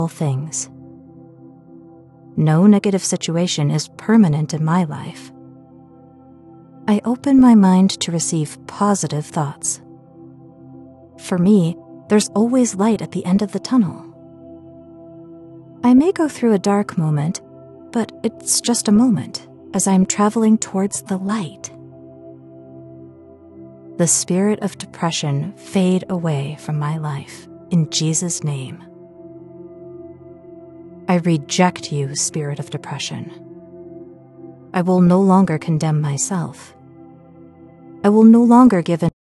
things. No negative situation is permanent in my life. I open my mind to receive positive thoughts. For me, there's always light at the end of the tunnel. I may go through a dark moment, but it's just a moment as I'm traveling towards the light. The spirit of depression fade away from my life in Jesus' name. I reject you, spirit of depression. I will no longer condemn myself. I will no longer give in